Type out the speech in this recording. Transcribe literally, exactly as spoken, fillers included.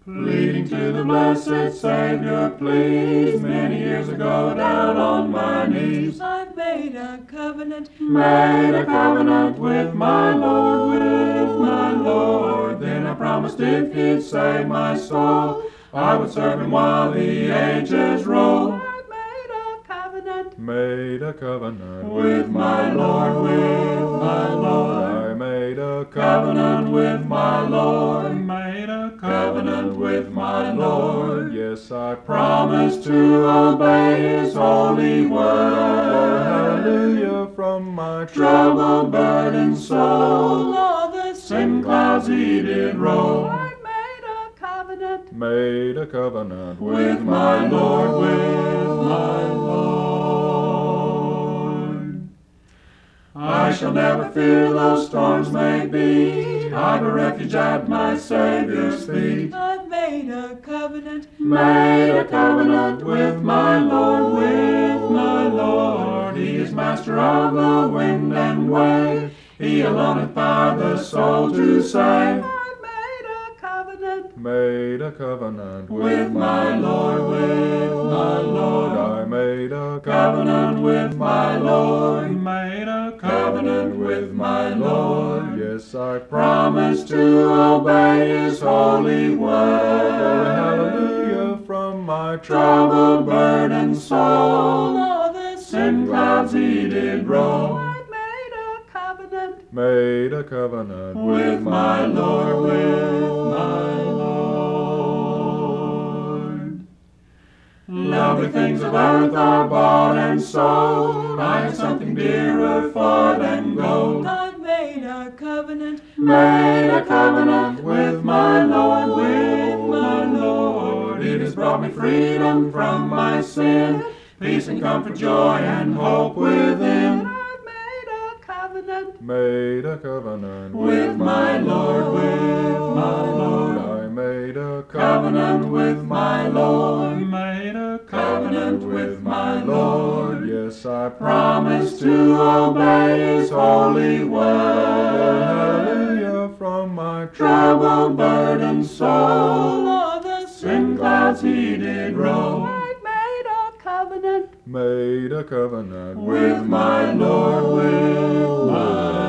leading to the blessed Savior, please. Many years ago, down on my knees, I've made a covenant, made a covenant with my Lord, with my Lord. Then I promised if He'd save my soul, I would serve Him while the ages roll. I've made a covenant, Made a covenant with my Lord, with my Lord. I made a covenant with my Lord, made a covenant with my Lord. Yes, I promised to obey His holy word. Hallelujah, from my troubled, burdened soul, all the sin clouds He did roll. I've made a covenant, Made a covenant with my Lord, with my Lord. I shall never fear though storms may beat, I've a refuge at my Savior's feet. I've made a covenant, Made a covenant with my Lord, with my Lord. He is master of the wind and wave, He alone hath power the soul to save. I've made a covenant, Made a covenant with my Lord, with my Lord. I made a covenant with my Lord, made a covenant with my Lord. Yes, I promised to obey His holy word. Hallelujah, from my troubled, burdened soul, all the sin clouds He did roll. I've made a covenant, Made a covenant with my Lord, with my Lord. Lovely things of earth are bought and sold, I have something dearer far than gold. I've made a covenant, Made a covenant with my Lord, with my Lord. It has brought me freedom from my sin, peace and comfort, joy and hope within. I've made a covenant, Made a covenant with my Lord, with my Lord. I made a covenant with my Lord, made a covenant with my Lord. Yes, I promised to obey His holy word. Hallelujah, from my troubled, burdened soul, all the sin clouds He did roll. I've made a covenant, Made a covenant with my Lord, with my